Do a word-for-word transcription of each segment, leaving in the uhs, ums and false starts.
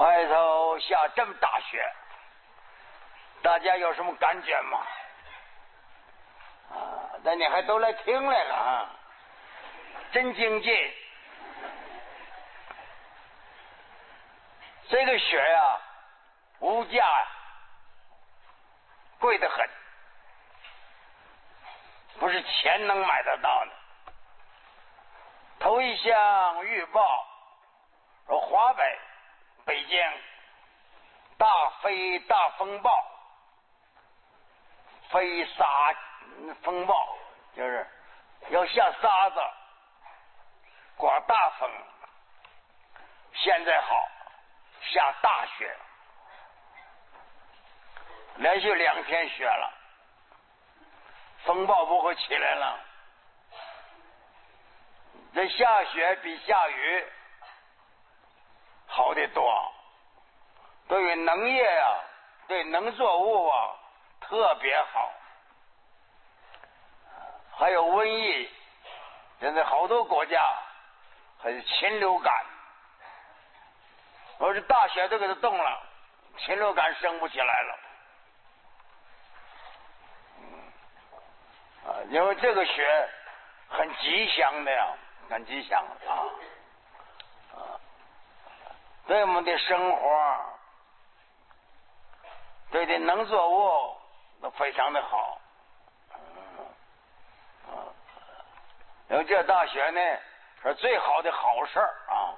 外头下这么大雪，大家有什么感觉吗？啊，那你还都来听来了啊，真精进。这个雪呀，物价贵得很，不是钱能买得到的。头一项预报说华北、北京大飞大风暴，飞沙风暴就是要下沙子，刮大风。现在好，下大雪，连续两天雪了，风暴不会起来了。这下雪比下雨好得多，对于农业啊，对农作物啊特别好。还有瘟疫，现在好多国家还有禽流感，我这大雪都给它冻了，禽流感生不起来了。啊，因为这个雪很吉祥的呀，很吉祥啊，啊，对我们的生活，对这农作物都非常的好。因为这大雪呢是最好的好事啊！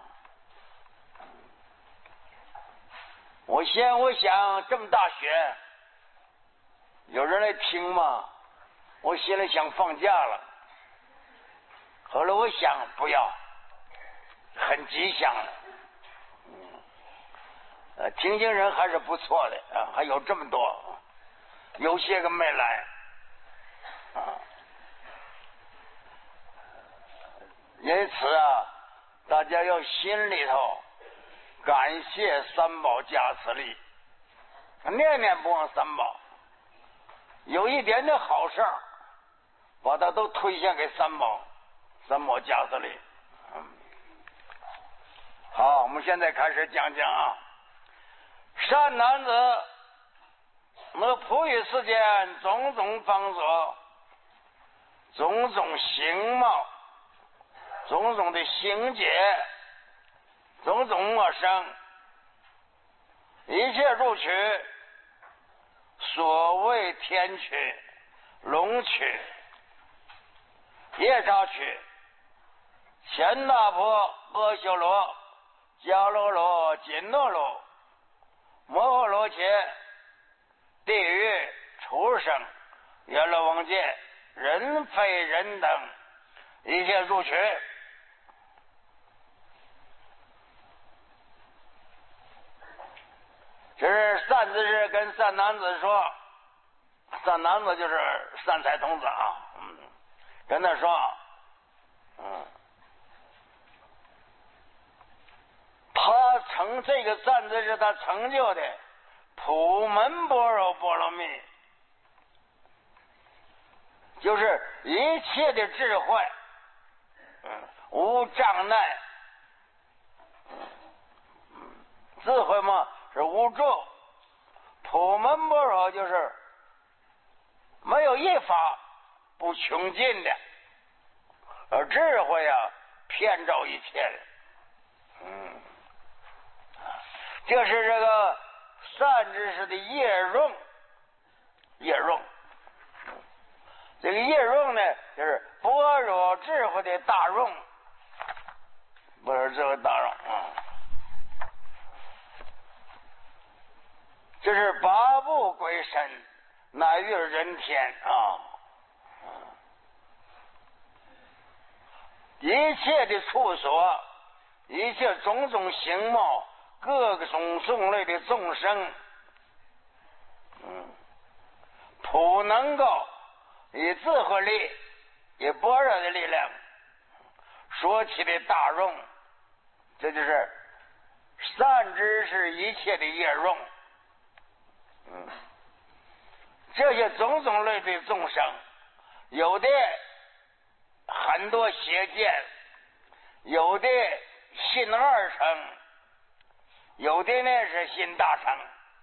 我先我想这么大雪，有人来听吗？我心里想放假了，后来我想不要，很吉祥的。嗯，呃，听经人还是不错的啊，还有这么多，有些个没来啊。因此啊，大家要心里头感谢三宝加持力，念念不忘三宝，有一点点好事儿，把它都推荐给三宝，三宝加持力。嗯，好，我们现在开始讲讲啊，善男子，那普于世间种种方所，种种形貌，种种的行解，种种陌生，一切入取，所谓天取、龙取、夜叉取、乾大婆、阿修罗、迦罗罗、紧那罗、摩诃罗伽、地狱、畜生、阎罗王界、人非人等，一切入取。这是善知识跟善男子说，善男子就是善财童子啊，嗯，跟他说，嗯，他成这个善知识，他成就的普门般若波罗蜜，就是一切的智慧，嗯，无障碍，嗯，智慧嘛。是无助，普门般若就是没有一法不穷尽的，而智慧啊遍照一切的。嗯，这是这个善知识的业用，业用。这个业用呢，就是般若智慧的大用，般若智慧大用啊。这是八部归身，乃于人天啊！一切的处所，一切种种形貌，各个种种类的众生，嗯，普能够以智慧力，以般若的力量，说起的大用，这就是善知识一切的业用。嗯，这些种种类的众生，有的很多邪见，有的信二乘， 有的呢是心大乘。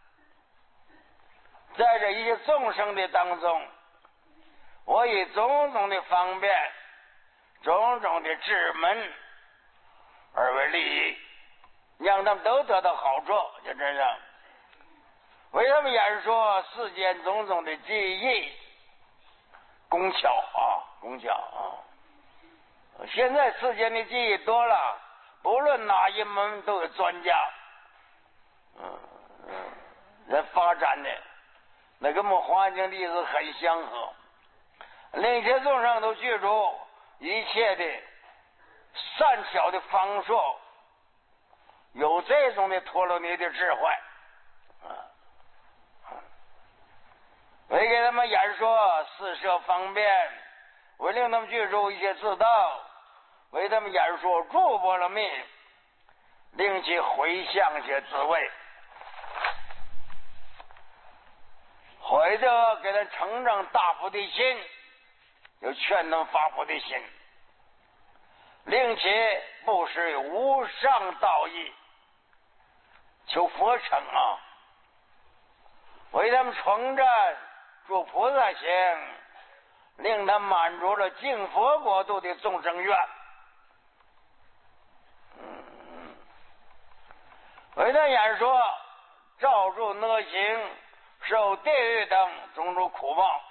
在这一些众生的当中，我以种种的方便、种种的智门而为利益，让他们都得到好处，就这样。为他们演说世间种种的技艺工巧啊，工巧啊！现在世间的技艺多了，不论哪一门都有专家，嗯嗯，在发展的，那跟我们环境例子很相合。令一切众生都记住一切的善巧的方术，有这种的陀罗尼的智慧啊。为给他们演说四摄方便，为令他们记住一些自道，为他们演说诸波罗蜜，令其回向些滋味，回头给他成长大菩提心，有劝能发菩提心，令其不失无上道义，求佛成啊！为他们重振诸菩萨行，令他满足了净佛国度的众生愿。嗯，为他演说照住恶行，受地狱等种种苦报，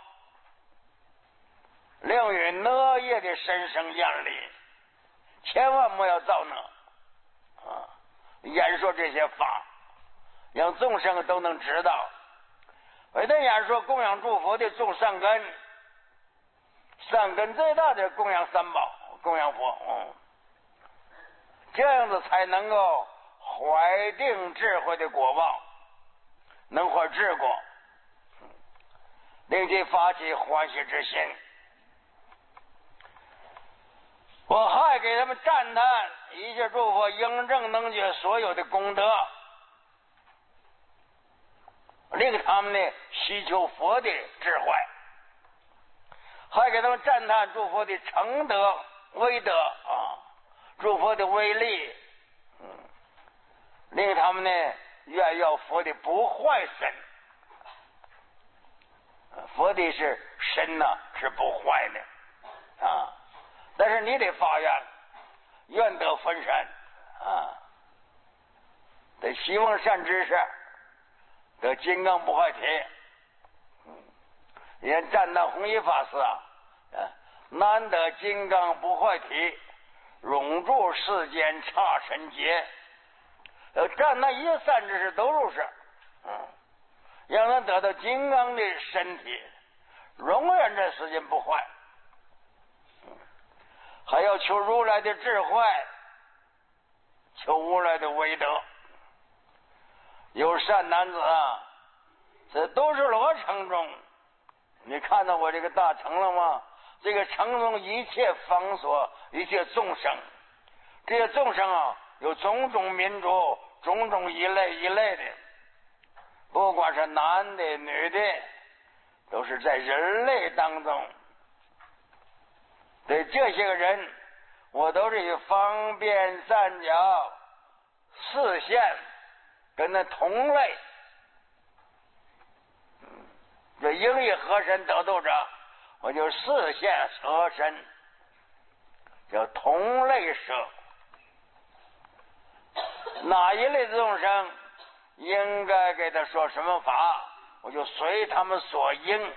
令与恶业的身生厌离，千万不要造恶啊！演说这些法，让众生都能知道。为他演说供养诸佛的种善根，善根最大的供养三宝，供养佛，嗯，这样子才能够怀定智慧的果报，能获治果，令其发起欢喜之心。我还给他们赞叹一切诸佛应正能觉所有的功德，令他们呢希求佛的智慧，还给他们赞叹诸佛的成德威德啊，诸佛的威力，嗯，令他们呢愿要佛的不坏身。佛的是身呐、啊，是不坏的啊，但是你得发愿，愿得分身啊，得希望善知识。得金刚不坏体，嗯，人赞叹弘一法师啊，难得金刚不坏体，永住世间刹尘劫。呃，赞叹一切善知识都入世，嗯，让他得到金刚的身体，永远在世间不坏。嗯，还要求如来的智慧，求如来的威德。有善男子啊，这都是罗城中，你看到我这个大城了吗？这个城中一切方所，一切众生，这些众生啊，有种种民族，种种一类一类的，不管是男的女的，都是在人类当中。对这些个人，我都是以方便善巧视线跟那同类，这应以合身得度者，我就视线合身，叫同类舍。哪一类众生应该给他说什么法，我就随他们所应。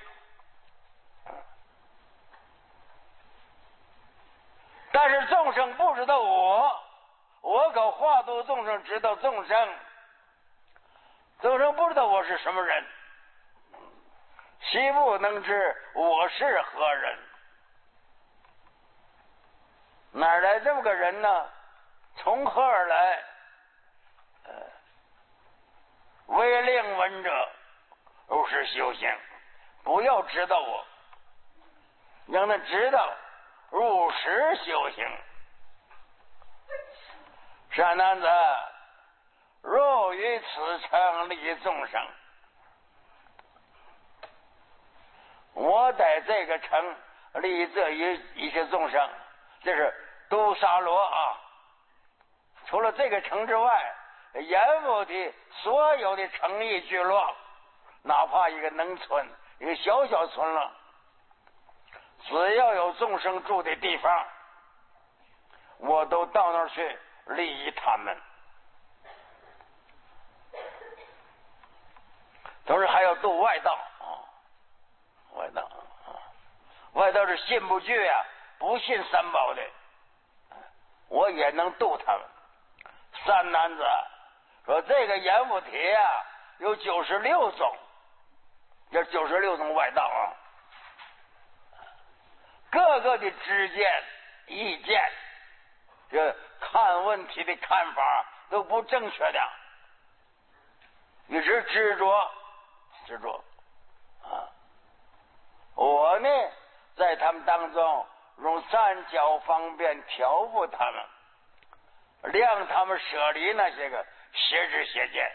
但是众生不知道我，我可化度众生知道众生。众生不知道我是什么人，岂不能知我是何人？哪来这么个人呢？从何而来？呃，为令闻者如是修行，不要知道我，让他知道如实修行。善男子，若于此城利众生，我在这个城利这一一些众生，这是都沙罗啊。除了这个城之外， 阎浮提所有的城邑聚落，哪怕一个农村，一个小小村落，只要有众生住的地方，我都到那儿去利益他们。同时还要度外道啊，外道啊，外道是信不惧啊，不信三宝的，我也能度他们。三男子说这个阎浮提啊，有九十六种，这九十六种外道啊，各个的知见意见，这看问题的看法都不正确的，一直执着执着啊！我呢，在他们当中用三角方便调伏他们，让他们舍离那些个邪知邪见。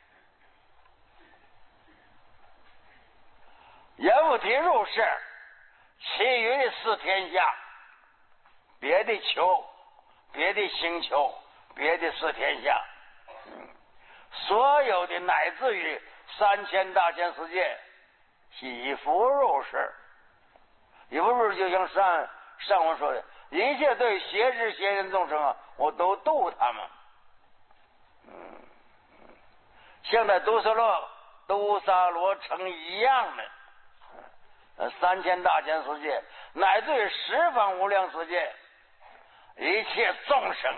阎浮提入世，其余的四天下，别的球，别的星球，别的四天下，嗯，所有的乃至于三千大千世界，悉复入世。一不是就像上上文说的，一切对邪知邪见众生啊，我都度他们。嗯，像在都色罗、都沙罗城一样的。三千大千世界，乃至于十方无量世界，一切众生，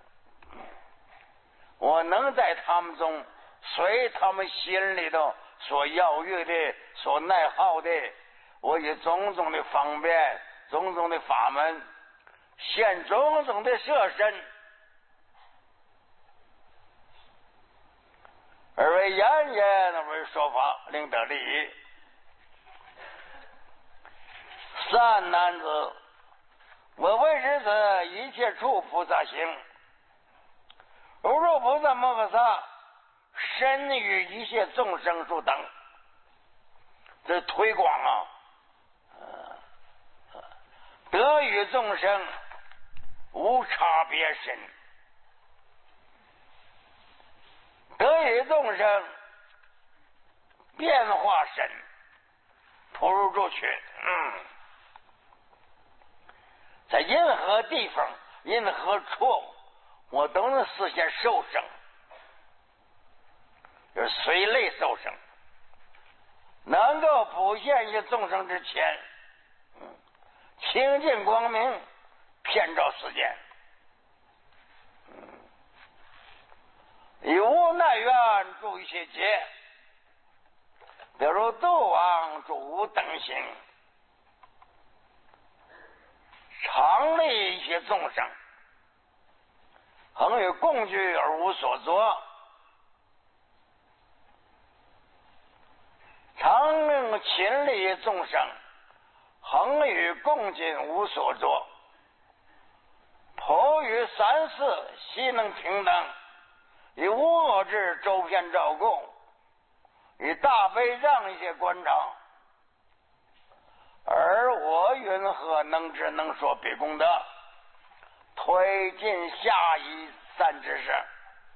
我能在他们中随他们心里头所要欲的、所耐好的，我以种种的方便、种种的法门，现种种的设身，而为言言为说法，令得利益。三男子，我为之此一切处菩萨行，如若菩萨摩诃萨身与一切众生数等，这推广啊，得与众生无差别身，得与众生变化身，投入住去，嗯。在任何地方、任何处，我都能实现受生，就是随类受生，能够普现于众生之前，嗯，清净光明，遍照世间，嗯，以无奈愿助一切劫，比如度王助无等行。常利一些众生，恒与共聚而无所作，常勤利众生，恒与共进无所作，普于三世悉能平等，以无我智周遍照顾，以大悲让一些观察。而我云何能知能说彼功德，推进下一三之事。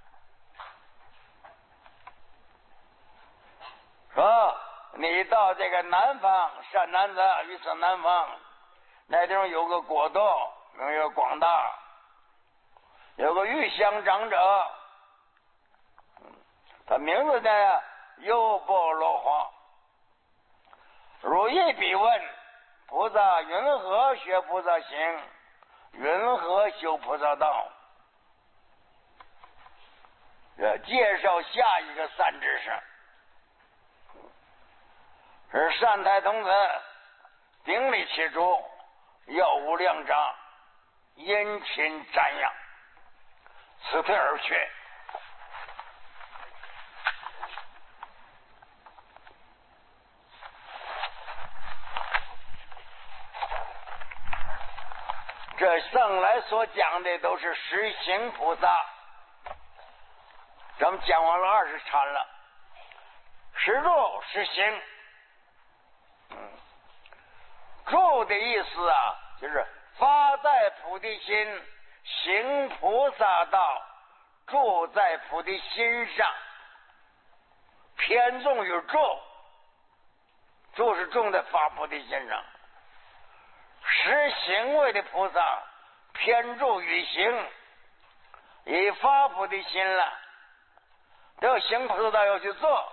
说你到这个南方，善男子，于此南方，那地方有个国度，名曰广大，有个玉香长者，他名字呢优波罗花。如意彼问菩萨云何学菩萨行，云何修菩萨道？呃，介绍下一个三知识，是善财童子顶礼其主，耀无量长，殷勤瞻仰，辞退而去。这上来所讲的都是实行菩萨，咱们讲完了二十禅了。实住实行，嗯，住的意思啊，就是发在菩提心，行菩萨道， 住在菩提心上，偏重于住，住是重在发菩提心上。实行为的菩萨偏重于行，以发菩提心了，要行菩萨要去做，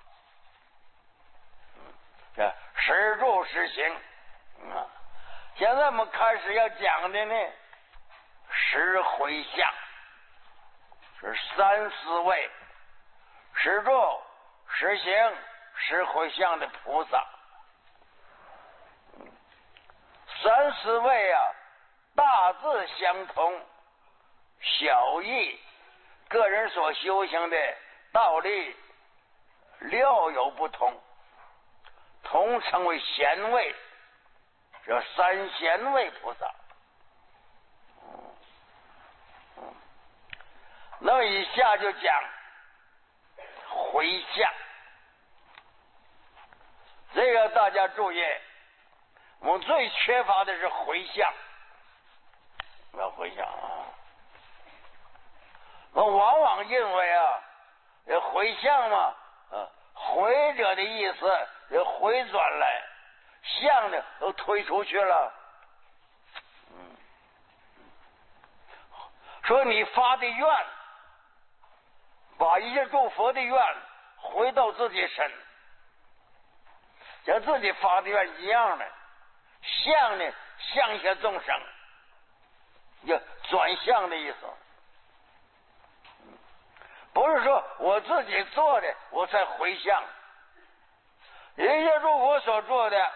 这实住实行啊。现在我们开始要讲的呢，实回向，是三四位实住实行实回向的菩萨。三四位啊，大致相同，小异，个人所修行的道理略有不同，同称为贤位，这三贤位菩萨。那以下就讲回向，这个大家注意，我们最缺乏的是回向。要回向啊！我往往认为啊，这回向嘛，啊，回者的意思，这回转来，向呢都推出去了。嗯，说你发的愿，把一切诸佛的愿回到自己身，像自己发的愿一样的。向呢，向下众生，就转向的意思。不是说我自己做的我才回向，一切诸佛所做的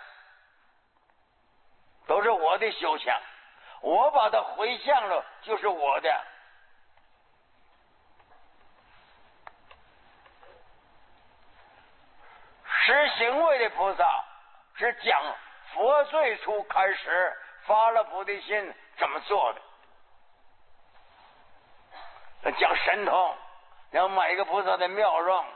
都是我的修向，我把它回向了就是我的。实行位的菩萨是讲佛最初开始发了菩提心怎么做的，讲神通，讲每个菩萨的妙用，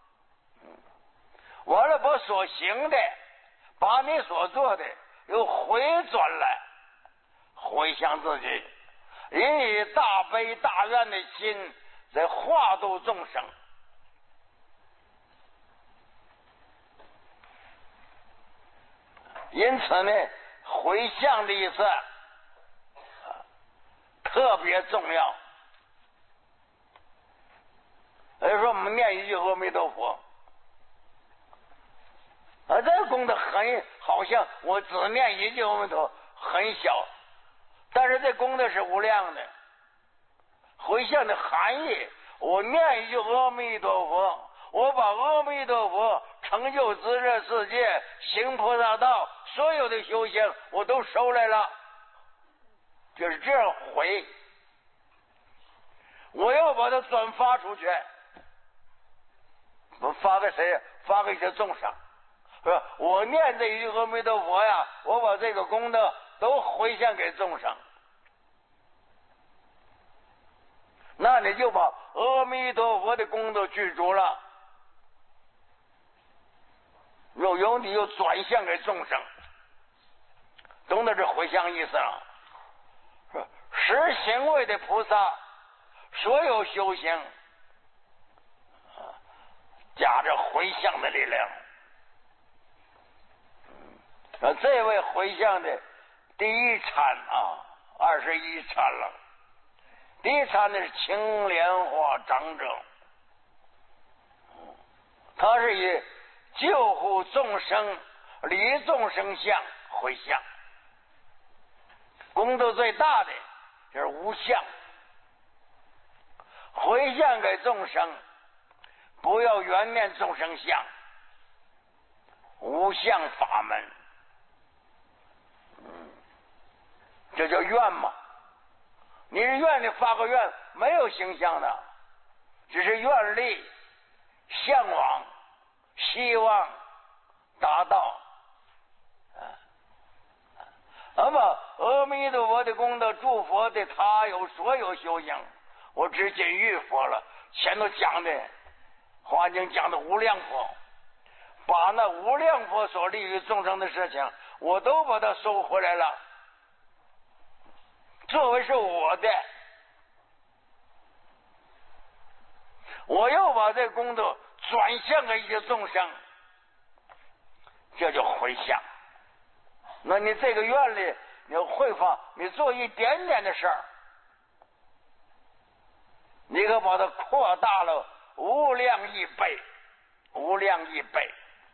完了把所行的，把你所做的又回转来，回向自己，以大悲大愿的心在化度众生。因此呢，回向的意思特别重要。比如说我们念一句阿弥陀佛，啊，这个功德很，好像我只念一句阿弥陀佛很小，但是这功德是无量的。回向的含义，我念一句阿弥陀佛，我把阿弥陀佛成就极乐世界，行菩萨道，所有的修行我都收来了，就是这样回。我要把它转发出去，我发给谁？发给一些众生，是吧？我念这一句阿弥陀佛呀，我把这个功德都回向给众生，那你就把阿弥陀佛的功德具足了，又由你又转向给众生，懂得这回向意思了。实行位的菩萨，所有修行夹着回向的力量。啊，这位回向的第一禅啊，二十一禅了。第一禅的是青莲花长者，他是以救护众生、离众生相回向，功德最大的就是无相，回向给众生，不要缘念众生相，无相法门，嗯，这叫愿嘛。你是愿力发个愿，没有形象的，只是愿力、向往、希望达到。那么阿弥陀佛的功德，诸佛的他有所有修行，我只仅遇佛了。前头讲的华经讲的无量佛，把那无量佛所利于众生的事情，我都把它收回来了，作为是我的。 我又把这功德转向给一些众生，这就回向。那你这个愿力，你会放，你做一点点的事儿，你可把它扩大了无量亿倍，无量亿倍。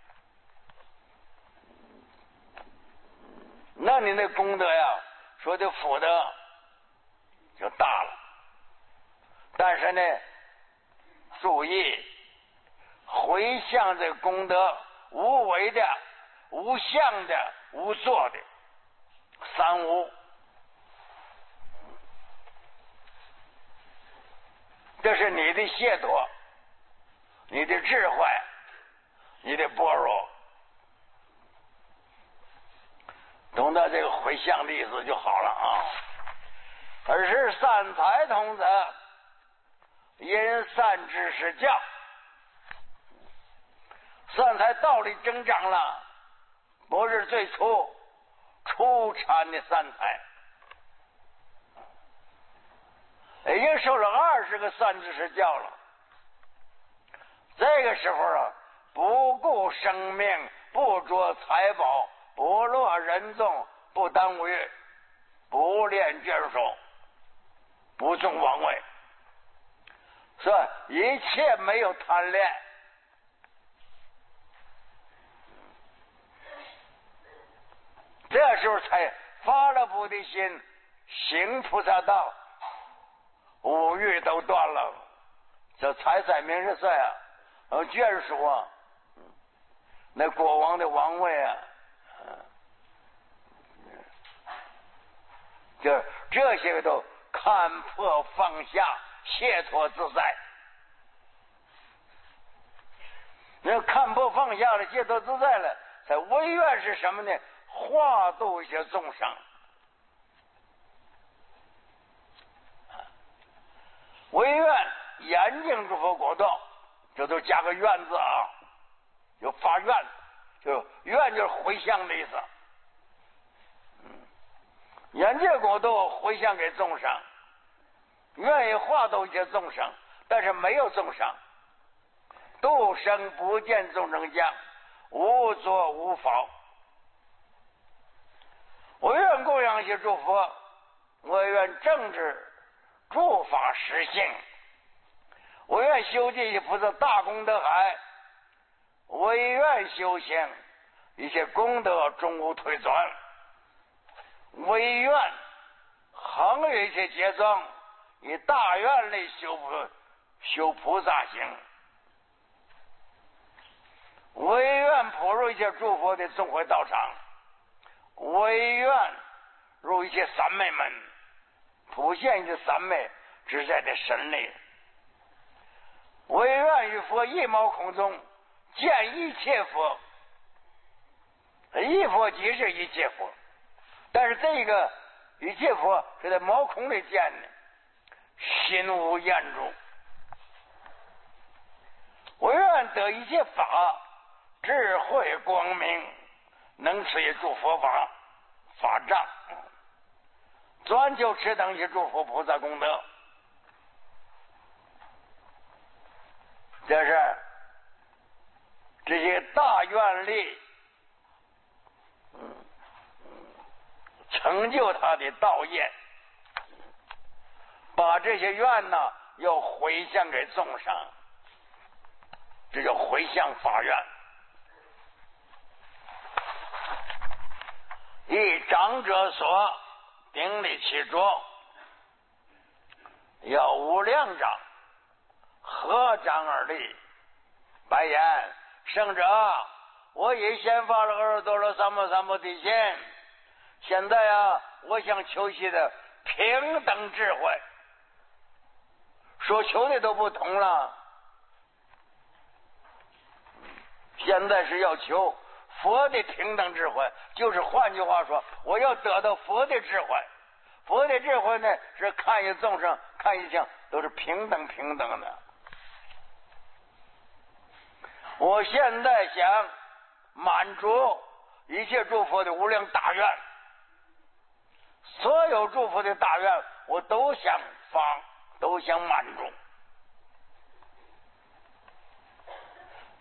那你那功德呀，说的福德就大了。但是呢，注意回向这功德，无为的、无相的、无作的，三无。这是你的解脱，你的智慧，你的般若。懂得这个回向的意思就好了啊。而是善财童子因善知识教，善财道理增长了，不是最初初产的善财，已经受了二十个善知识教了。这个时候啊，不顾生命，不着财宝，不落人众，不耽误欲，不恋眷属，不纵王位，是吧？一切没有贪恋。这时候才发了菩提心，行菩萨道，五欲都断了，这财色名食色啊，呃，眷属啊，那国王的王位啊，就这些个都看破放下，解脱自在。那看破放下了，解脱自在了，才唯愿是什么呢？化度一些众生。唯愿严净诸佛国道，这都加个愿字啊，有发愿，就愿就是回向的意思。眼界国度回向给众生，愿意化度一些众生，但是没有众生，度生不见众生相，无作无法。我愿供养一些诸佛，我愿正治诸法实性，我愿修这些菩萨大功德海，我愿修行一些功德终无退转，唯愿恒有一些劫增，以大愿力修菩修菩萨行，唯愿普入一些诸佛的众会道场，唯愿入一些三昧门，普现一些三昧之在的神力，唯愿与佛一毛空中见一切佛，一佛即是一切佛，但是这个一切佛是在毛孔里见的，心无厌住。我愿得一切法，智慧光明，能持一诸佛法法障，专求持等一些诸佛菩萨功德。这是这些大愿力成就他的道业，把这些愿呢又回向给众生，这叫回向法愿。以长者所顶礼其桌，要无量掌，合掌而立，白言：圣者，我已先发了阿耨多罗三藐三菩提心，现在啊，我想求习的平等智慧，所求的都不同了。现在是要求佛的平等智慧，就是换句话说，我要得到佛的智慧。佛的智慧呢，是看一众生，看一切都是平等平等的。我现在想满足一切诸佛的无量大愿，所有诸佛的大愿我都想发，都想满足。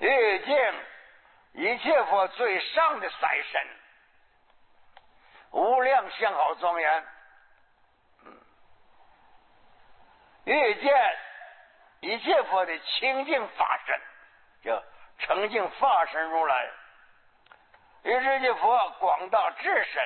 欲敬一切佛最上的三身，无量相好庄严。欲见一切佛的清净法身，叫澄净法身如来。欲知其佛广大智身，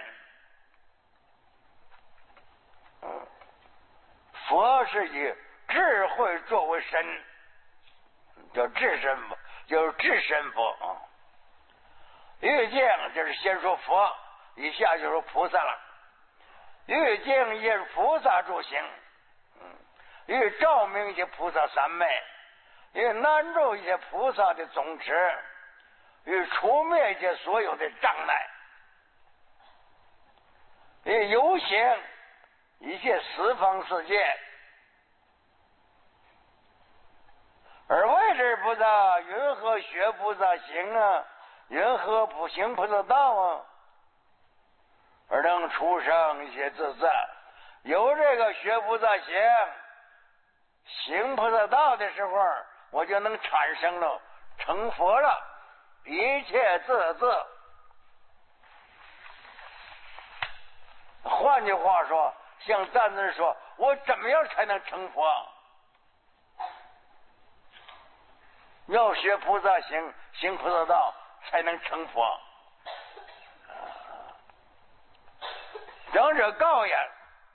嗯，佛是以智慧作为身，叫智身佛，就是智身佛啊。欲见就是先说佛，以下就说菩萨了。欲见也是菩萨诸行，嗯，欲照明一些菩萨三昧，欲难住一些菩萨的总持，欲除灭一些所有的障碍，欲游行一切十方世界。而为之菩萨云何学菩萨行啊？云何不行菩萨道啊？而能出生一些自在。有这个学菩萨行行菩萨道的时候，我就能产生了成佛了，一切自自。换句话说，像赞子说，我怎么样才能成佛？要学菩萨行，行菩萨道，才能成佛。长者告言：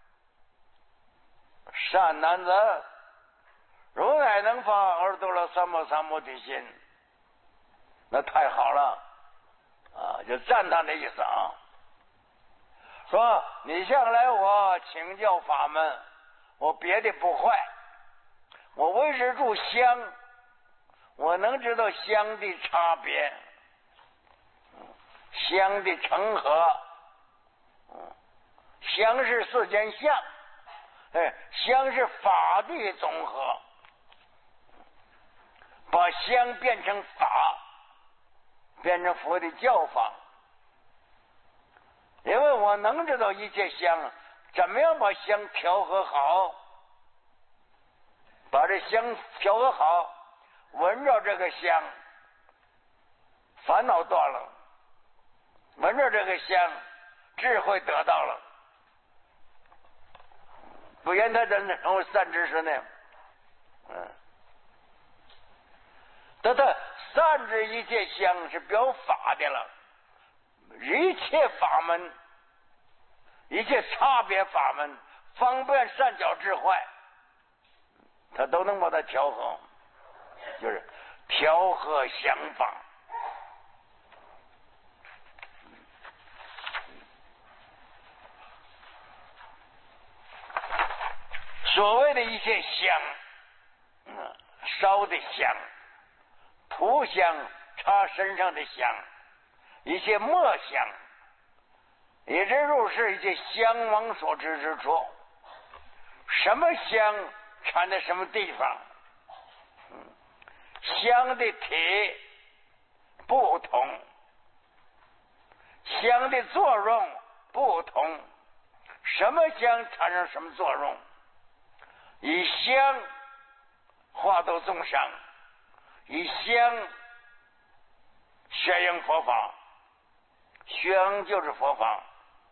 善男子，如乃能发阿耨多罗三藐三菩提心，那太好了啊！就赞叹的意思啊。说你向来我请教法门，我别的不坏，我为之住香，我能知道香的差别，香的成和，香是世间相，哎，香是法的总和，把香变成法，变成佛的教法。因为我能知道一切香，怎么样把香调和好，把这香调和好，闻着这个香，烦恼断了；闻着这个香，智慧得到了。不然他怎能成为善知识呢？嗯，但他善知一切香是表法的了，一切法门，一切差别法门，方便善巧智慧，他都能把它调和，就是调和香法。所谓的一些香，嗯，烧的香，涂香，插身上的香，一些墨香，也这入是一些香王所知之处。什么香产在什么地方？嗯，香的体不同，香的作用不同。什么香产生什么作用？以香化度众生，以香宣扬佛法，香就是佛法。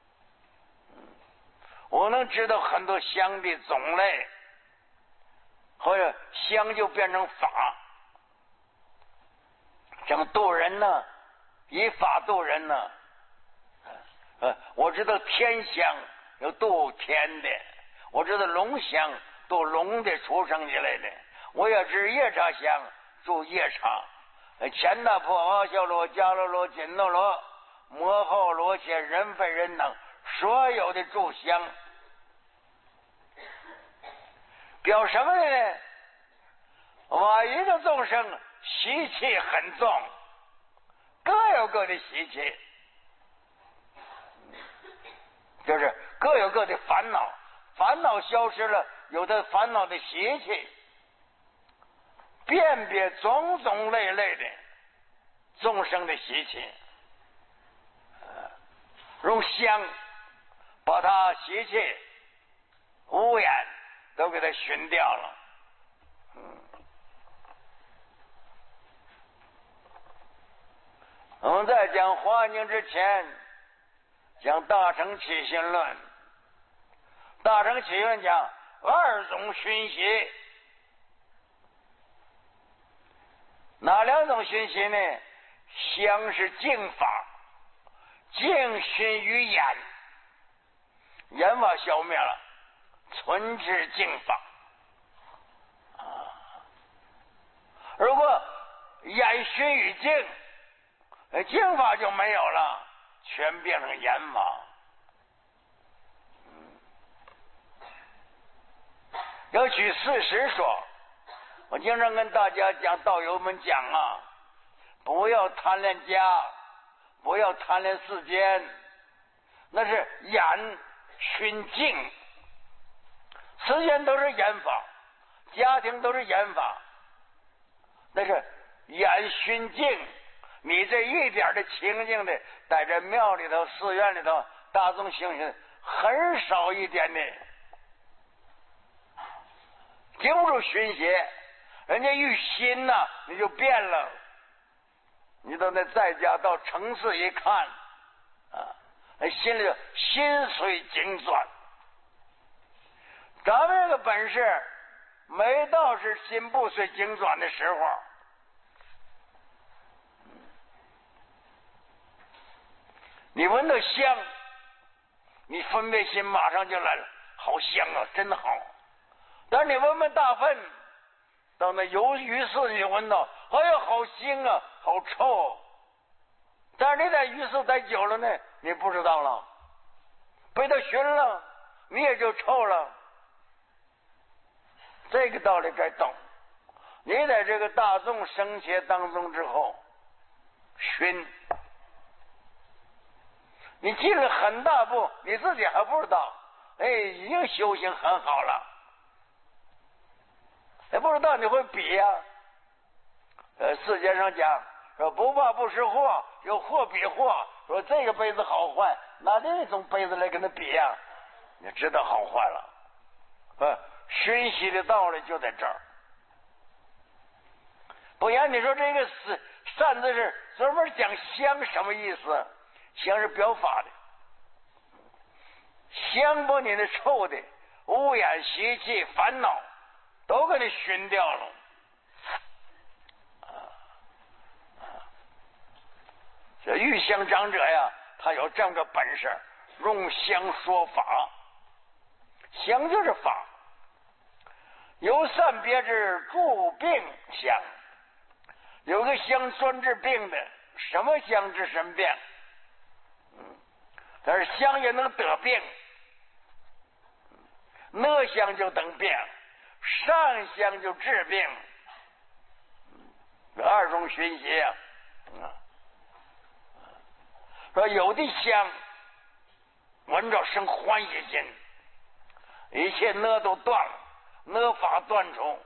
我能知道很多香的种类，或者香就变成法，怎么度人呢？以法度人呢？呃，我知道天香有度天的，我知道龙香度龙的出生一类的，我也知夜叉香度夜叉，钱大婆阿修罗迦罗罗紧罗罗摩诃罗伽人非人等所有的诸香，表什么呢？我一个众生习气很重，各有各的习气，就是各有各的烦恼，烦恼消失了，有的烦恼的习气，辨别种种类类的众生的习气，用香把他习气污染都给他熏掉了。嗯， 我们在讲《华严经》之前，讲《大乘起信论》。《大乘起信论》讲二种熏习，哪两种熏习呢？香是净法，净熏于眼，眼法消灭了，存至净法。如果眼熏于净，净法就没有了，全变成眼法。要举事实说，我经常跟大家讲，道友们讲啊，不要贪恋家，不要贪恋世间，那是眼熏净，世间都是眼法，家庭都是眼法，那是眼熏净。你这一点的清净的，在这庙里头、寺院里头，大众行行很少一点的，经不住熏邪。人家一心呐、啊，你就变了。你到那在家到城市一看，啊，心里心随境转。咱们这个本事，没到是心不随境转的时候。你闻到香，你分别心马上就来了，好香啊，真好。但是你闻闻大粪，到那游鱼市你闻到，哎呀，好腥啊，好臭。但是你在鱼市待久了呢，你不知道了，被他熏了，你也就臭了。这个道理该懂。你在这个大众生邪当中之后，熏。你进了很大步，你自己还不知道，哎，已经修行很好了。也不知道你会比呀、啊。呃，世界上讲说不怕不识货，有货比货。说这个杯子好坏，拿这种杯子来跟他比呀、啊，你知道好坏了。呃，熏习的道理就在这儿。不然你说这个是善知识专门讲香什么意思？香是表法的，香把你的臭的污染习气烦恼都给你熏掉了。这玉香长者呀，他有这么个本事，用香说法。香就是法，由善别之助病香，有个香专治病的，什么香治什么病。但是香也能得病，恶香就等病，善香就治病，这二种熏习啊。说有的香闻着生欢喜心，一切恶都断了，恶法断除；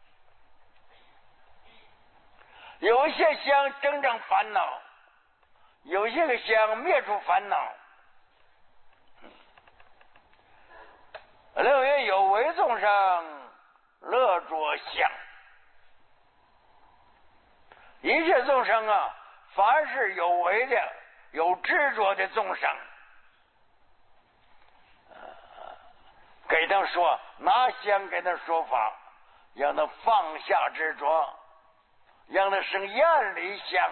有一些香增长烦恼，有些个香灭除烦恼。六曰有为众生乐着香，一切众生啊，凡是有为的、有执着的众生，给他说拿香给他说法，让他放下执着，让他生厌离香。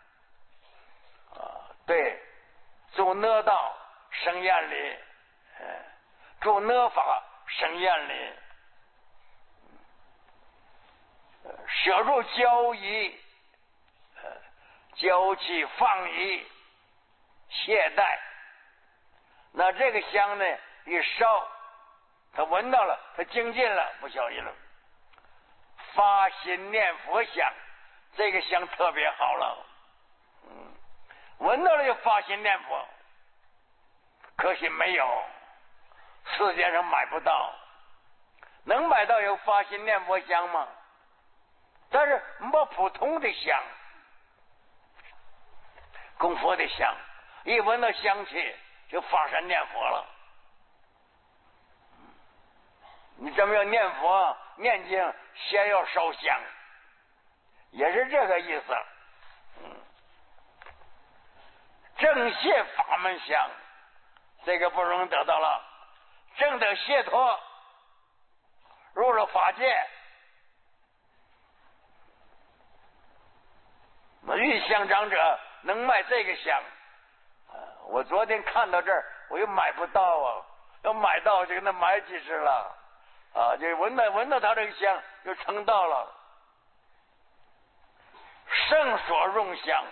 啊，对，助恶道生厌离。助恶法生厌离，舍入交疑，交气放逸，懈怠。那这个香呢，一烧，他闻到了，他精进了，不小心了，发心念佛香，这个香特别好了。嗯，闻到了就发心念佛，可惜没有。世界上买不到，能买到有发心念佛香吗？但是没普通的香，供佛的香，一闻到香气就发神念佛了。你怎么要念佛念经，先要烧香，也是这个意思。嗯， 正解法门香，这个不容易得到了。正得解脱，入了法界。那玉香长者能卖这个香，我昨天看到这儿，我又买不到啊，要买到就给他买几支了啊，就闻到闻到他这个香就成道了。圣所用香，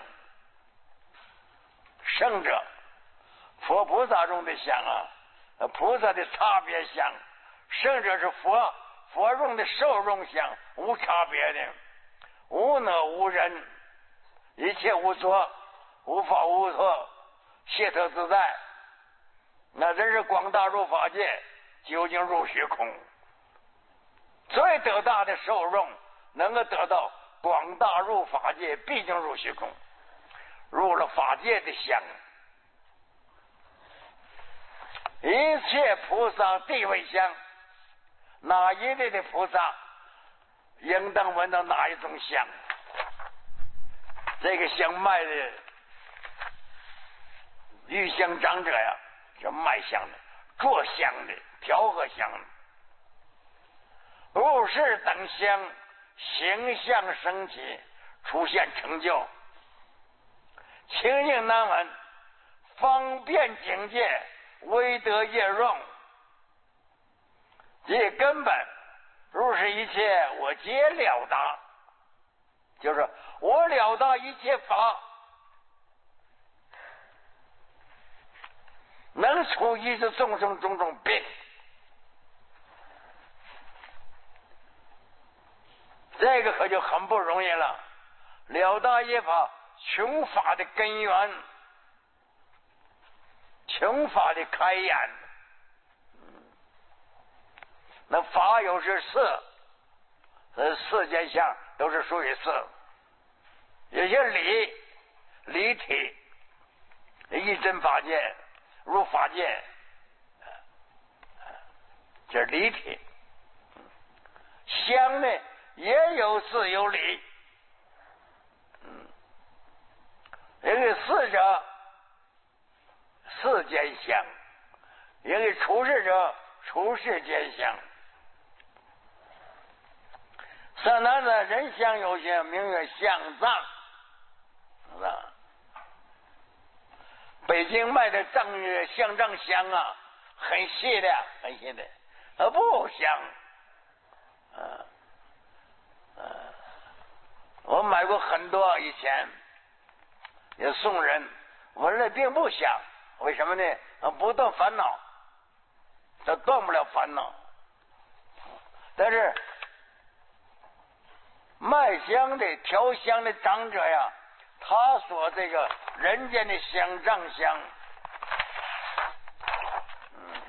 圣者佛菩萨中的香啊，菩萨的差别香，圣者是佛佛用的受用香，无差别的，无我无人，一切无所，无法无错，解脱自在。那真是广大入法界，究竟入虚空。最得大的受用，能够得到广大入法界，毕竟入虚空，入了法界的香。一切菩萨地位香，哪一类的菩萨应当闻到哪一种香？这个香卖的玉香长者呀，是卖香的、做香的、调和香的。入世等香，形象升起，出现成就，清净难闻，方便境界，威德业用，即根本入世一切，我皆了达，就是我了达一切法，能除一切众生种种病。这个可就很不容易了，了达一法穷法的根源，穷法的开眼。那法有是四，呃，四件相都是属于四。有些理理体，一真法界入法界，这是理体。相呢也有四有理，嗯，因为四者四间相，因为处世者处世间相。三男子人相有些，名曰相藏，是吧？北京卖的藏相藏香啊，很细的，很细的，它不香，啊。呃，我买过很多，以前也送人，闻了并不香，为什么呢？不断烦恼，他断不了烦恼。但是卖香的、调香的长者呀，他所这个人间的香藏香，嗯，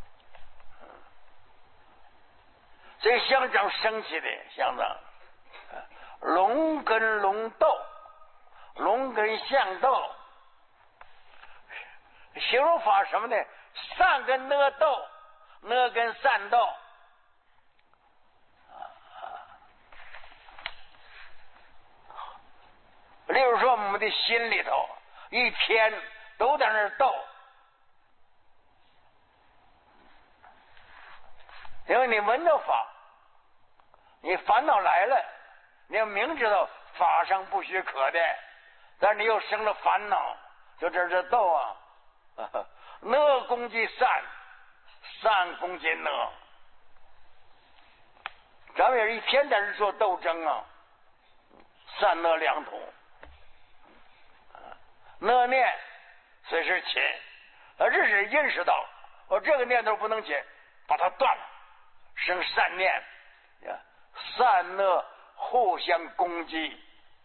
这个香长升起的香藏。龙跟龙斗，龙跟象斗，形容法什么呢？善跟哪斗，哪跟善斗。例如说，我们的心里头一天都在那儿斗，因为你闻到法，你烦恼来了。你要明知道法上不许可的，但是你又生了烦恼，就这这斗啊，哪攻击善，善攻击哪，咱们也一天在这做斗争啊，善恶两途，哪念随时起，而这是认识到，我这个念头不能起，把它断了，生善念，善恶互相攻击，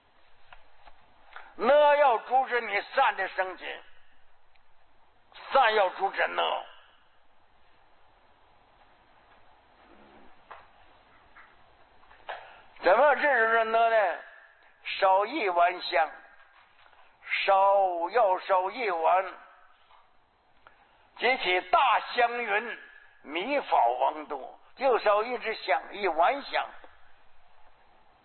恶要阻止你善的升起，善要阻止恶。怎么制止这恶呢？烧一碗香，烧要烧一碗，激起大香云，迷法王都，就烧一支香，一碗香。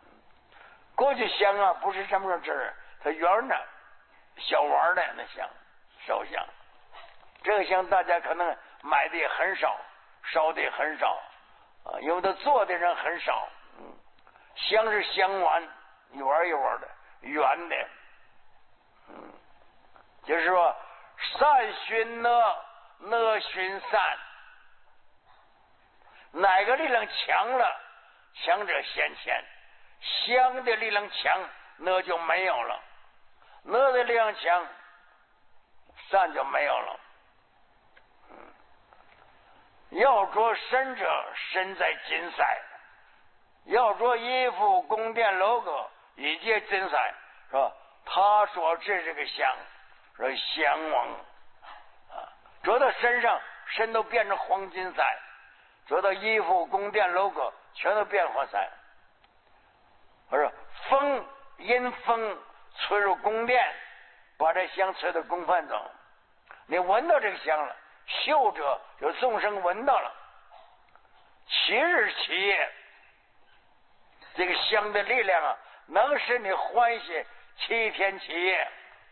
过去香啊，不是这么个汁儿，它圆的，小碗的那香， 烧香。这个香大家可能买的也很少，烧的也很少啊，因为他做的人很少。嗯，香是香丸，一碗一碗的，圆的。嗯，就是说善熏哪，哪熏善，哪个力量强了，强者先前，香的力量强，那就没有了；那的力量强，善就没有了。嗯，要着身者，身在金塞；要着衣服，宫殿楼阁，一切金塞，是吧？他说这是个香，说香王啊，着到身上，身都变成黄金色；着到衣服、宫殿楼阁，全都变化色。我说风阴风吹入宫殿，把这香吹到宫饭中，你闻到这个香了，嗅者有众生闻到了，七日七夜，这个香的力量啊，能使你欢喜七天七夜。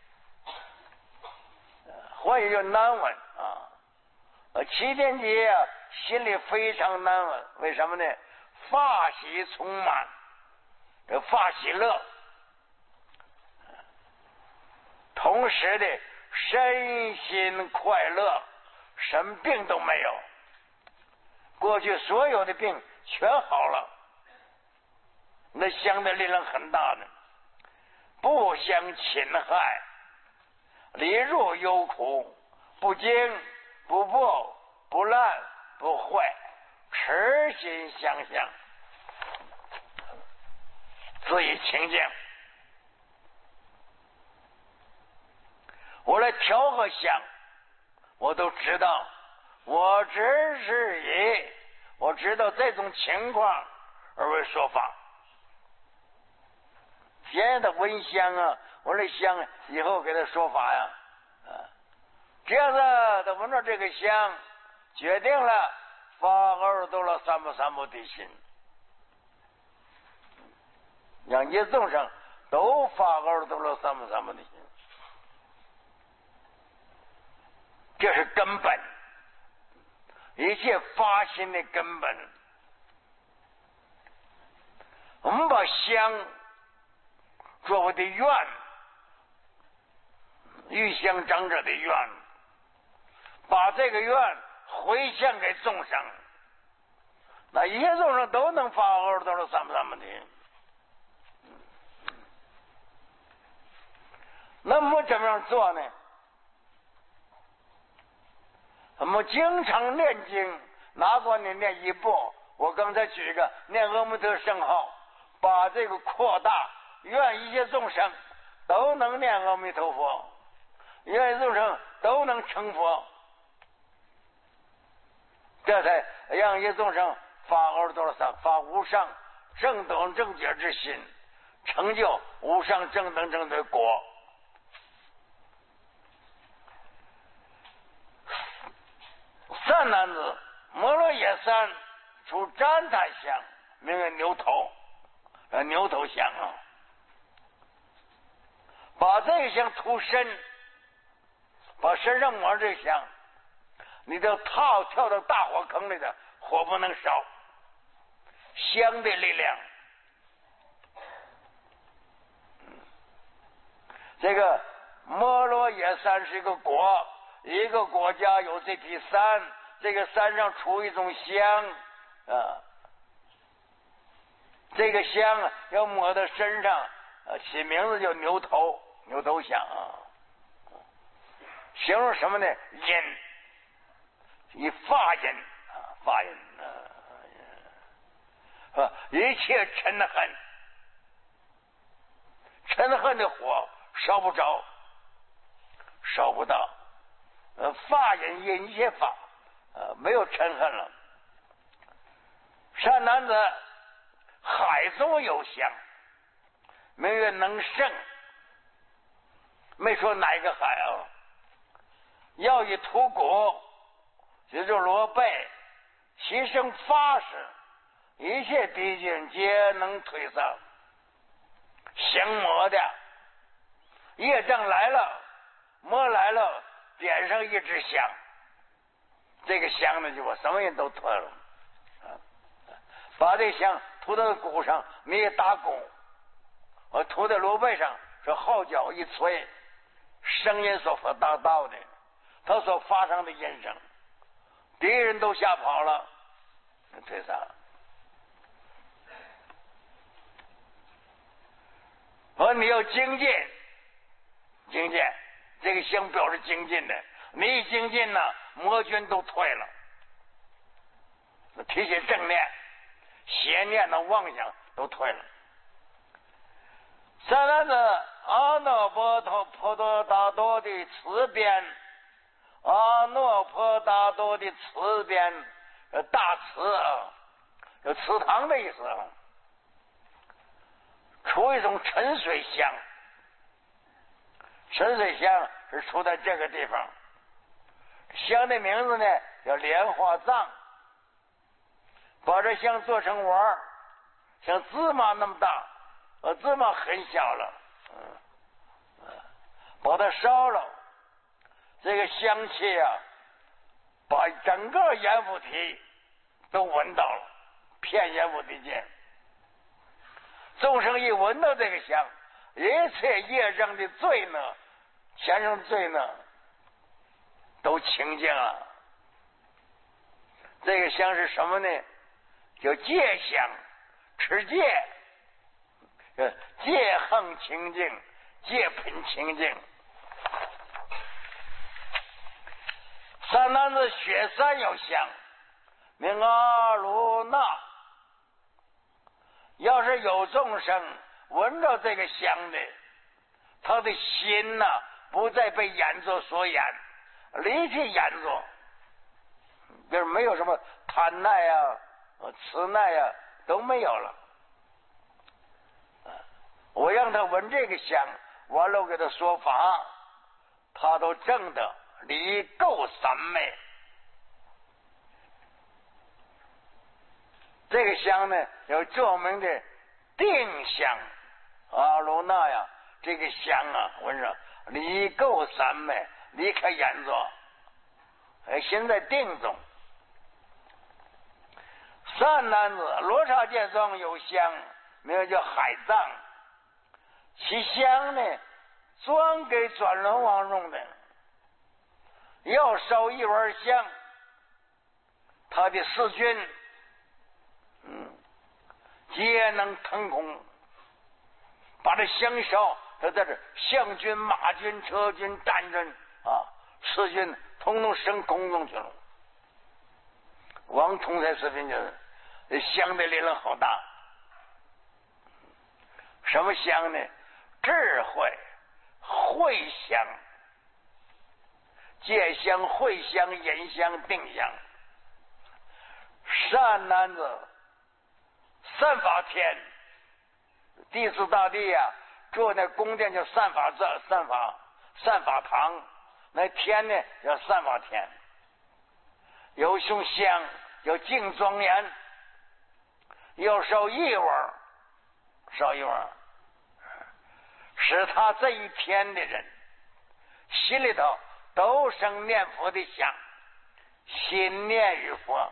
欢喜就难闻啊，呃，七天七夜啊，心里非常难闻。为什么呢？法喜充满，这法喜乐，同时的身心快乐，什么病都没有。过去所有的病全好了，那香的力量很大的，不相侵害，离入有苦，不惊不怖不烂不坏，持心相向，自以清净。我来调和香，我都知道，我只是以我知道这种情况而为说法。现在的闻香啊，我这香以后给他说法呀，啊，这样子他闻到这个香，决定了发耳朵了三不三不的心，让一众生都发耳朵了三不三不的心，这是根本，一切发心的根本。我们把香作为的愿，欲香长者的愿，把这个愿回向给众生，那一切众生都能发耳朵了三不三不的。那么怎么样做呢？我们经常念经，哪管你念一部，我刚才举一个念阿弥陀圣号，把这个扩大，愿一切众生都能念阿弥陀佛，愿一切众生都能成佛，这才让一切众生发耳朵上发无上正等正觉之心，成就无上正等正的果。善男子摩罗耶山出旃檀香，名为牛头，呃，牛头香啊。把这个香涂身，把身上抹这个香，你就套跳到大火坑里的火不能烧，香的力量。这个摩罗耶山是一个国，一个国家有这批山，这个山上出一种香啊，这个香啊要抹到身上，啊，起名字叫牛头，牛头香啊。形容什么呢？阴，以发阴啊，发阴啊，啊，一切嗔恨，嗔恨的火烧不着，烧不到。呃，法人因一切法，呃，没有嗔恨了。善男子，海中有香，名曰能胜。没说哪一个海啊？要以涂骨，就是罗背，其生发誓，一切敌境皆能退散。降魔的业障来了，魔来了， 点上一支香，这个香呢就把什么人都脱了，啊，把这香涂到鼓上，你也打鼓，我涂在炉背上，说号角一吹，声音所发达到的，他所发生的音声，敌人都吓跑了，退散了。而你要精进，精进，这个香表示精进的，你一精进呢，魔军都退了，提起正念、邪念的妄想都退了。三男子阿耨波陀婆多大多的慈悲，阿耨婆大多的慈悲，大慈啊，有祠堂的意思啊。出一种沉水香，沉水香是出在这个地方。香的名字呢叫莲花藏，把这香做成丸儿，像芝麻那么大，呃，芝麻很小了，嗯，把它烧了，这个香气啊，把整个阎浮提都闻到了，遍阎浮提界。众生一闻到这个香，一切业障的罪呢，前生罪呢，都清净了。这个香是什么呢？叫戒香，持戒，戒横清净，戒品清净。三男子雪山有香，名阿卢那。要是有众生闻到这个香的，他的心呐、啊，不再被眼作所掩，离去眼作，就是没有什么贪耐啊、痴耐啊都没有了。我让他闻这个香，完了我给他说法，他都证得离垢三昧。这个香呢，有著名的定香，阿卢那呀，这个香啊，闻着离垢三昧，离开眼作，哎，现在定中。三男子罗刹界中有香，名叫海藏，其香呢，专给转轮王用的。要烧一碗香，他的四军。嗯，皆能腾空，把这香烧，他在这象军、马军、车军、战军啊，四军统统升空中去了。王通才四军就是这香的力量好大。什么香呢？智慧、慧香、戒香、慧香、引香、定香。善男子。散法天，地四大帝呀、啊，住那宫殿叫散法寺、散法散法堂，那天呢叫散法天。有胸香，有净庄严，要烧一碗，烧一碗，使他这一天的人心里头都生念佛的香，心念于佛。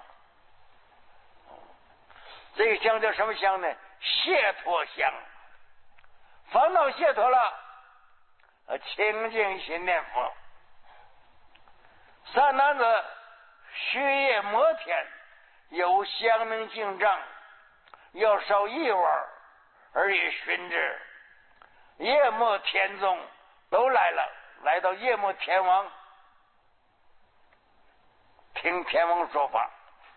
这个香叫什么香呢？解脱香，烦恼解脱了，清净心念佛。三男子须夜摩天，有香名净障，要烧一碗而以熏之。夜摩天宗都来了，来到夜摩天王，听天王说法。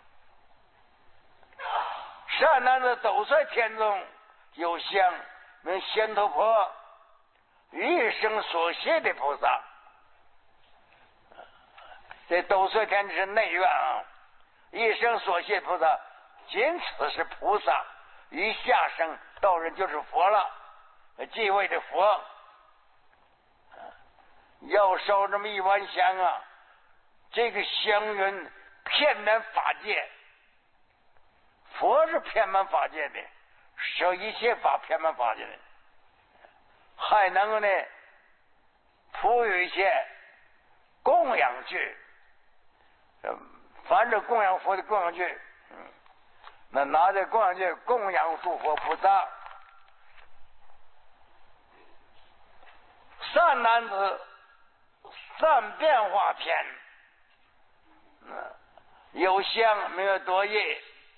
善男子斗率天中有香名仙头婆，一生所谢的菩萨。这斗率天是内院啊，一生所谢菩萨，仅此是菩萨，于下生道人就是佛了，继位的佛。要烧这么一碗香啊，这个香云遍满法界。佛是遍满法界的，舍一切法遍满法界的，还能够呢，普与一切供养具，凡是供养佛的供养具，嗯，那拿着供养具供养诸佛菩萨。善男子，善变化篇，嗯，有香没有多业，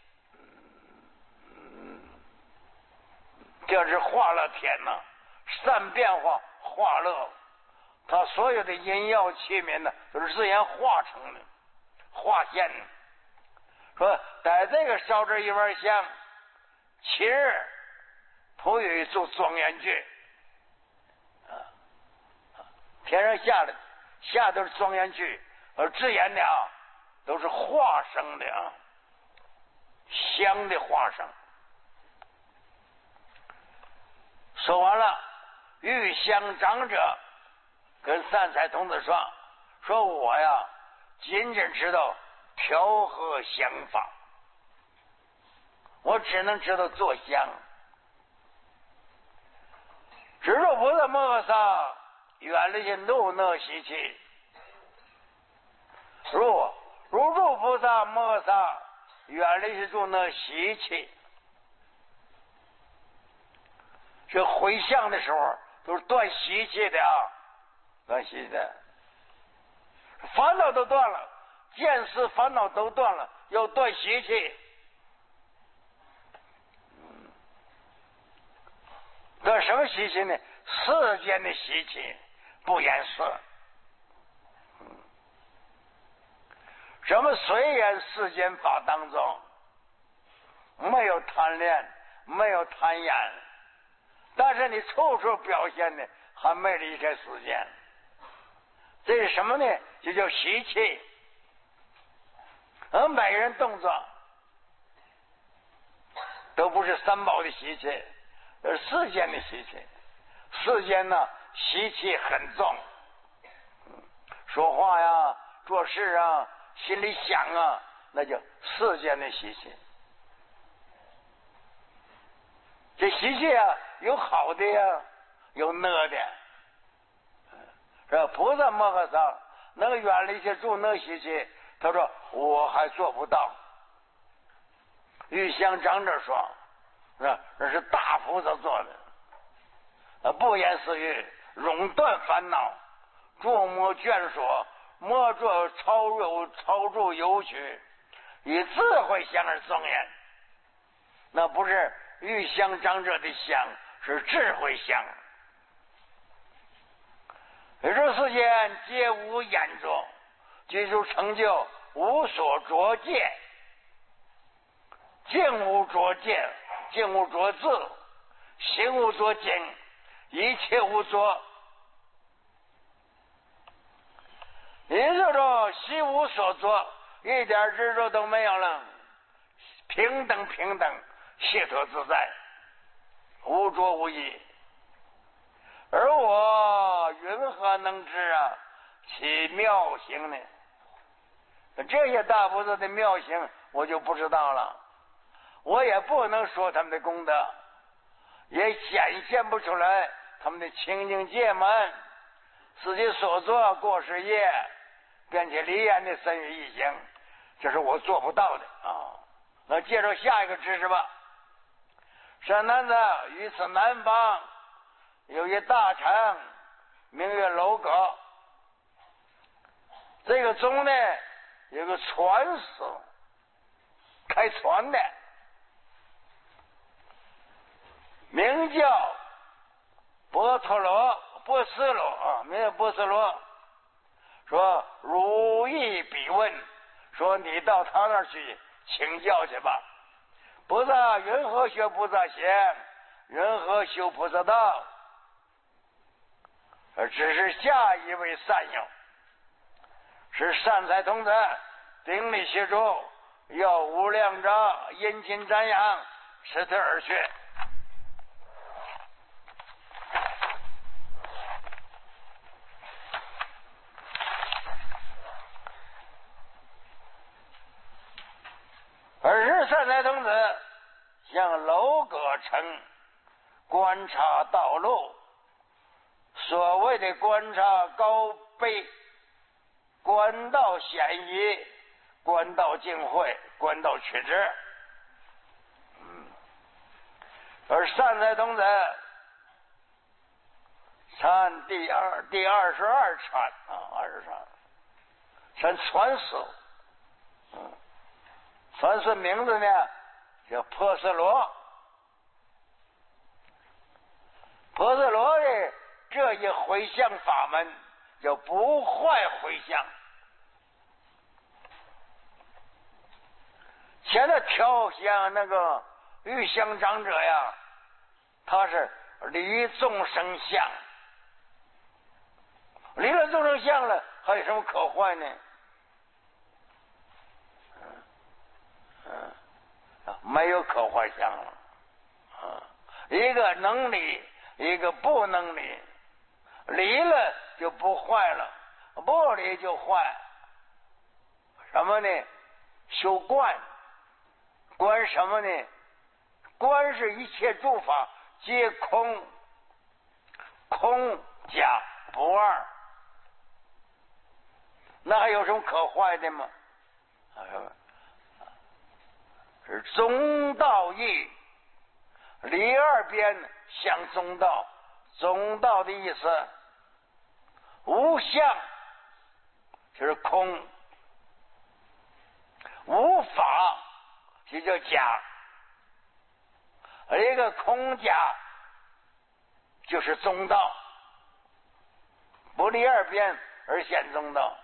嗯，这是化乐天呐、啊，善变化化乐。他所有的饮药器皿呢，都是自然化成的，化现的。说在这个烧这一碗香，其日普有一座庄严具，啊，天上下的下都是庄严具，而自然的啊，都是化生的啊，香的化生。说完了，欲香长者。跟善财童子说：“说我呀，仅仅知道调和香法，我只能知道做香。知道菩萨摩诃萨远离些怒讷习气，如如住菩萨摩诃萨远离些住讷习气。这回向的时候都是断习气的啊。”断习的，烦恼都断了，见思烦恼都断了，要断习气。断什么习气呢？世间的习气，不言色。什么虽然世间法当中没有贪恋，没有贪眼，但是你处处表现的还没离开世间。这是什么呢？就叫习气。而每个人动作都不是三宝的习气，而世间的习气。世间呢，习气很重，说话呀、做事啊、心里想啊，那叫世间的习气。这习气啊，有好的呀，有恶的。是吧？菩萨摩诃萨能远离些诸恶习气，他说我还做不到。玉香长者说，是吧？那是大菩萨做的，不言私语，垄断烦恼，注摩眷属，莫作超入超入有取，以智慧香而庄严。那不是玉香长者的香，是智慧香。宇宙世间皆无眼着，居住成就无所着见，境无着见，境无着智，行无着经，一切无着。也就是说，悉无所着，一点执着都没有了，平等平等，解脱自在，无着无依。而我云何能知啊其妙行呢？这些大菩萨的妙行我就不知道了，我也不能说他们的功德，也显现不出来他们的清净戒门，自己所做过失业，并且离言的身语意行，这是我做不到的啊。那接着下一个知识吧。善男子，于此南方有一大城，名曰楼阁。这个中呢，有个船师，开船的，名叫波陀罗波斯罗啊，名叫波斯罗。说如意必问，说你到他那儿去请教去吧。菩萨云何学菩萨行？云何修菩萨道？而只是下一位善友，是善财童子顶礼协助，要无量者殷勤瞻仰，持特而学。而是善财童子向楼阁城观察道路。所谓的观察高卑， 官道显仪，官道尽会，官道取之。嗯，而善财童子参第二第二十二禅啊，二十禅，参传师。嗯，传师名字呢叫波斯罗。波斯罗的这一回向法门叫不坏回向。前头调像那个玉香长者呀，他是离众生相，离了众生相了，还有什么可坏呢？嗯嗯，没有可坏相了。啊，一个能离，一个不能离，离了就不坏了，不离就坏。什么呢？修观。观什么呢？观是一切诸法皆空，空假不二，那还有什么可坏的吗？是中道义，离二边向中道。中道的意思，无相就是空，无法这叫假，而一个空假就是中道，不离二边而现中道。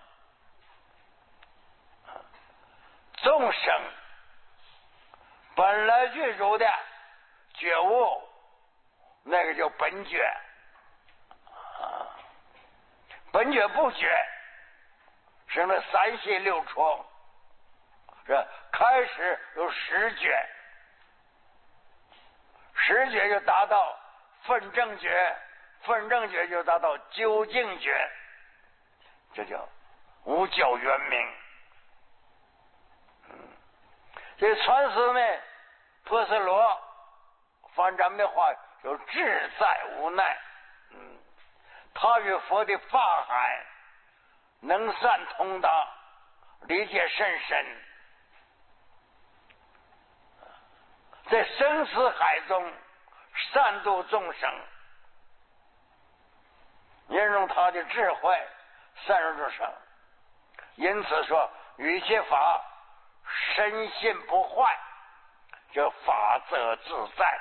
众生本来具足的觉悟，那个叫本觉，啊，本觉不觉是那三系六处，这开始有十觉，十觉就达到分正觉，分正觉就达到究竟觉，这叫无教圆明。嗯，这传师呢，波斯罗翻咱们的话就志在无奈。嗯，他与佛的法海能善通达，理解甚深，在生死海中善度众生，引用他的智慧善入众生。因此说与其法深信不坏，就法则自在。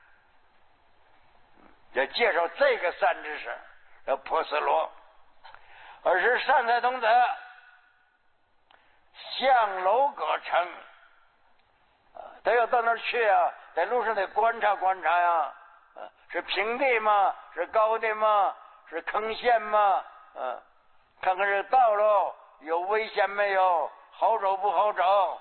要介绍这个善知识叫波斯罗。而是善财童子向楼阁城，他要到那儿去啊，在路上得观察观察呀，是平地吗？是高的吗？是坑陷吗？嗯，看看这道路有危险没有，好走不好走。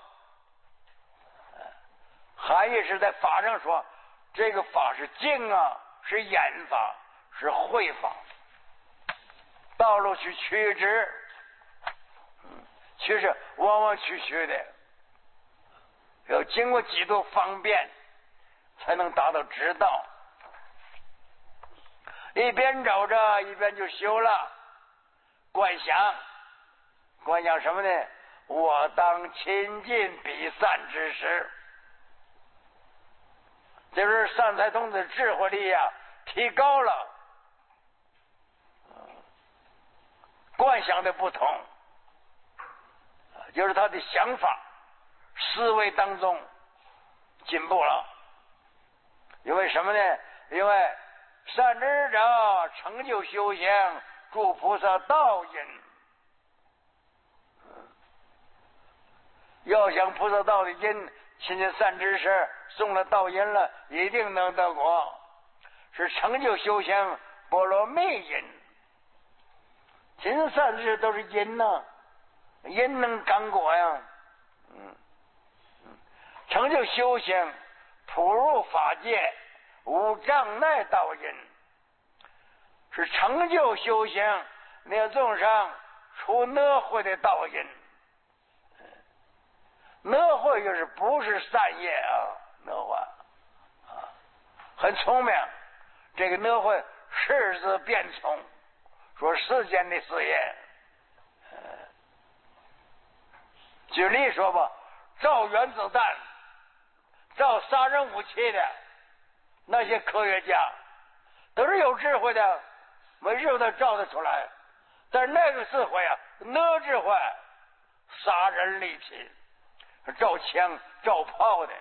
含义是在法上说，这个法是净啊，是演法，是会法，道路去曲直，嗯，其实弯弯曲曲的，要经过几度方便，才能达到直道。一边走着，一边就修了观想，观想什么呢？我当亲近彼善之时，就是善财童子智慧力呀、啊、提高了，观想的不同，就是他的想法思维当中进步了。因为什么呢？因为善知者成就修行，助菩萨道因。要想菩萨道的因，亲近善知识，送了道因了，一定能得果。是成就修行波罗蜜因。亲近善知识都是因呐、啊，因能感果呀。嗯嗯，成就修行普入法界，无障碍道因，是成就修行那众生出恶慧的道因。恶慧就是不是善业啊，恶慧啊，很聪明。这个恶慧世字变聪，说世间的事业， 举例说吧，造原子弹、造杀人武器的那些科学家都是有智慧的，没事他造得出来。但是那个智慧啊，那智慧杀人利器、造枪、造炮的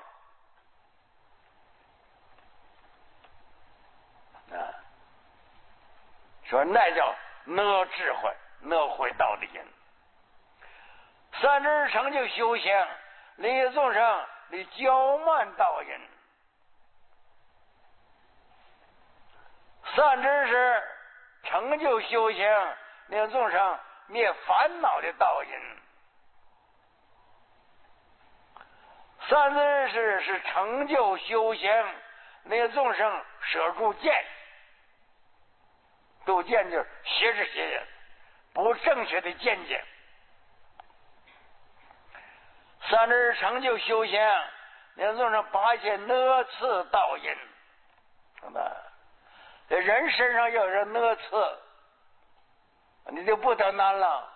啊，说那叫那智慧，那会道的人。三知成就修行，利益众生，的骄慢道人。三知识成就修行，令众生灭烦恼的道人。三知识是成就修行，令众生舍住见。度见就是邪是邪人，不正确的见解。三知识成就修行，令众生拔下那刺道因。什么？这人身上要是那刺，你就不得难了。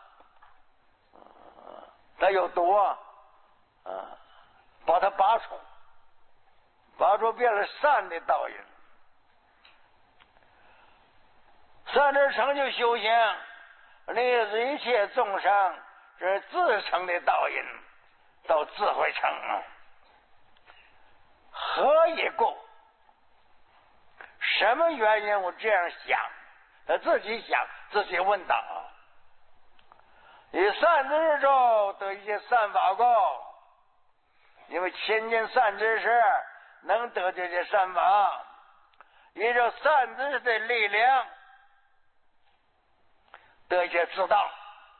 它有毒啊，啊，把它拔出，拔出变了善的道因。三知成就修行，令一切众生是自成的道因，到智慧成啊。何以故？什么原因我这样想？他自己想，自己问答啊。以善知识得一些善法功，因为亲近善知识能得这些善法，依着善知识的力量得一些自道。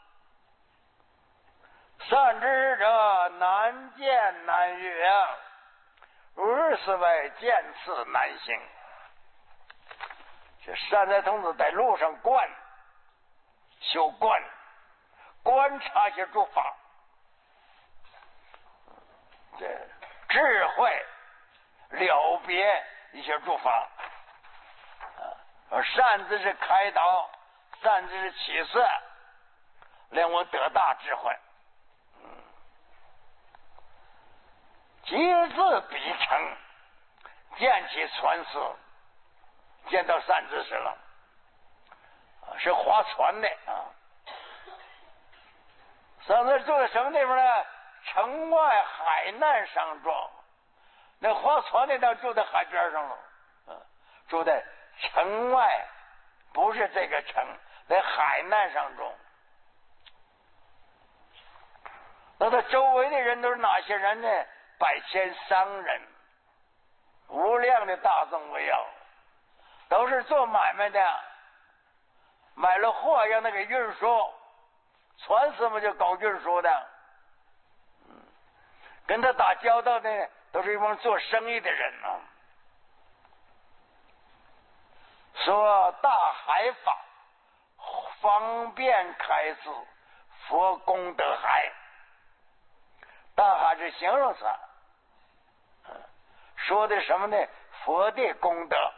善知识者难见难遇啊，如是为见次难行。这善财童子在路上观修观，观察些诸法，这智慧了别一些诸法，而善知识开导，善知识启示，令我得大智慧。即自彼成，见其传世，见到善知识了，是划船的啊。善知识住在什么地方呢？城外海难上庄。那划船的倒住在海边上了，啊，住在城外，不是这个城，在海难上庄。那他周围的人都是哪些人呢？百千商人，无量的大众为要，都是做买卖的，买了货让那个运输，船师们就搞运输的，嗯，跟他打交道的都是一帮做生意的人啊。说大海法方便开示，佛功德海。大海是形容词，说的什么呢？佛的功德。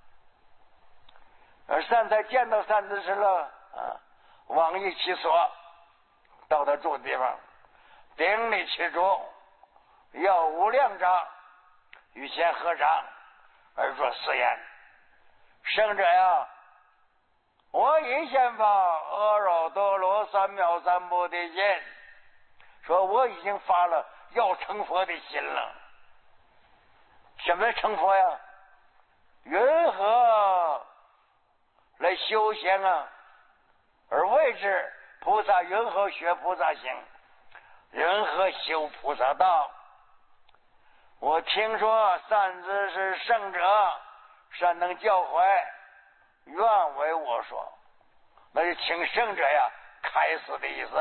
而善财见到善知识了啊，往诣其所，到他住的地方，顶礼其主，要无量掌，与前合掌，而作是言：圣者呀，我已先发阿耨多罗三藐三菩提心，说我已经发了要成佛的心了。什么成佛呀？云何来修行啊？而谓之菩萨云何学菩萨行？云何修菩萨道？我听说善知识圣者善能教诲，愿为我说。那就请圣者呀开示的意思。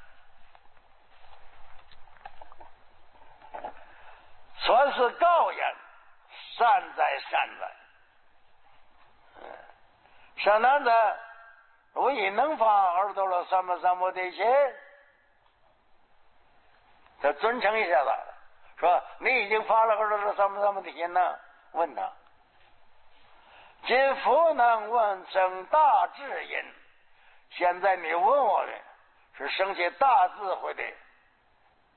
传是告言，善哉善哉。善男子，我已能发阿耨多罗三藐三菩提心。他尊称一下子，说你已经发了阿耨多罗三藐三菩提心呢？问他，今佛能问生大智因。现在你问我的是生起大智慧的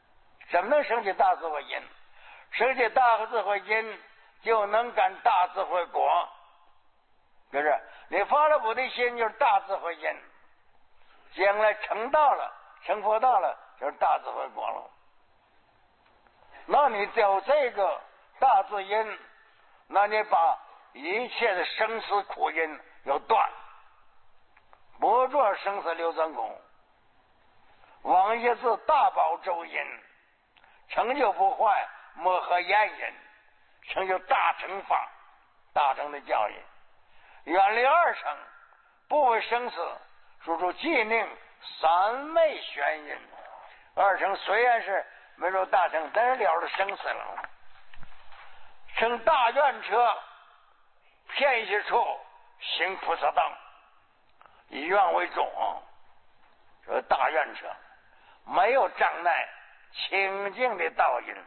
怎么能升起大智慧因？升起大智慧因，就能感大智慧果。就是你发了菩提心，就是大智慧因，将来成道了，成佛道了，就是大智慧果了。那你有这个大智因，那你把一切的生死苦因要断，不做生死流转功，往下是大宝周因，成就不坏，摩诃焰因，成就大乘法，大乘的教义，远离二乘，不为生死，输出寂宁三昧玄因。二乘虽然是没入大乘，但是了了生死了。乘大愿车，片息处行菩萨道，以愿为重。这大愿车没有障碍，清净的道因，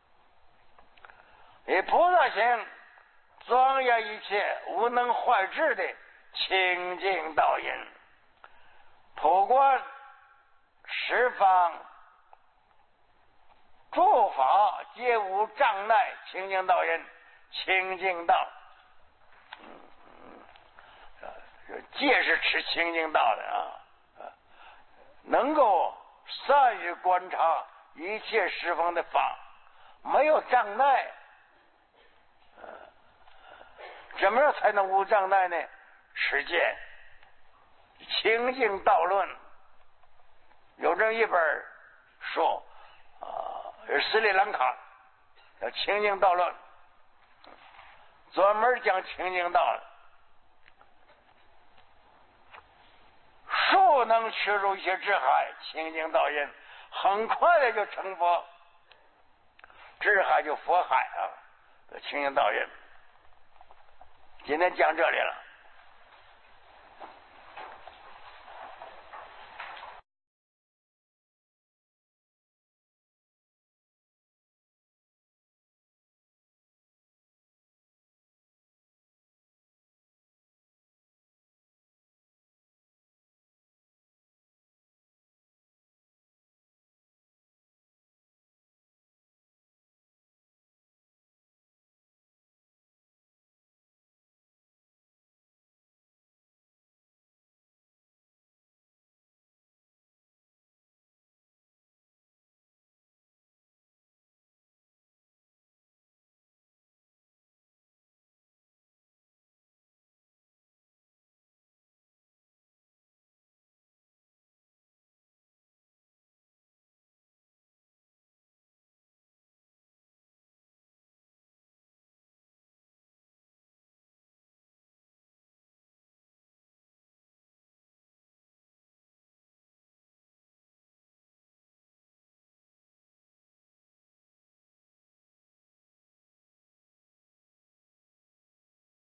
以菩萨行庄严一切无能坏智的清净道因，普观十方诸法皆无障碍，清净道因，清净道。嗯，戒是持清净道的啊，能够善于观察一切十方的法，没有障碍。怎么样才能无障碍呢？持戒，清净道论有这一本书啊，斯里兰卡叫《清净道论》，专门讲清净道的。树能驱入一些智海，清净道因，很快的就成佛，智海就佛海啊，清净道因。今天讲这里了。